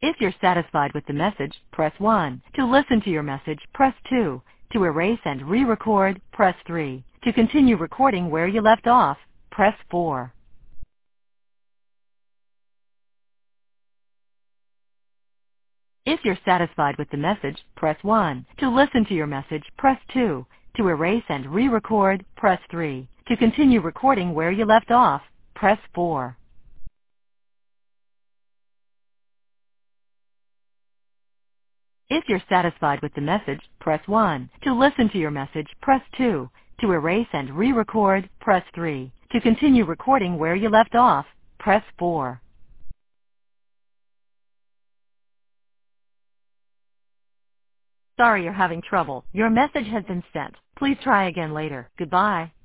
If you're satisfied with the message, press 1. To listen to your message, press 2. To erase and re-record, press 3. To continue recording where you left off, press 4. If you're satisfied with the message, press 1. To listen to your message, press 2. To erase and re-record, press 3. To continue recording where you left off, press 4. If you're satisfied with the message, press 1. To listen to your message, press 2. To erase and re-record, press 3. To continue recording where you left off, press 4. Sorry you're having trouble. Your message has been sent. Please try again later. Goodbye.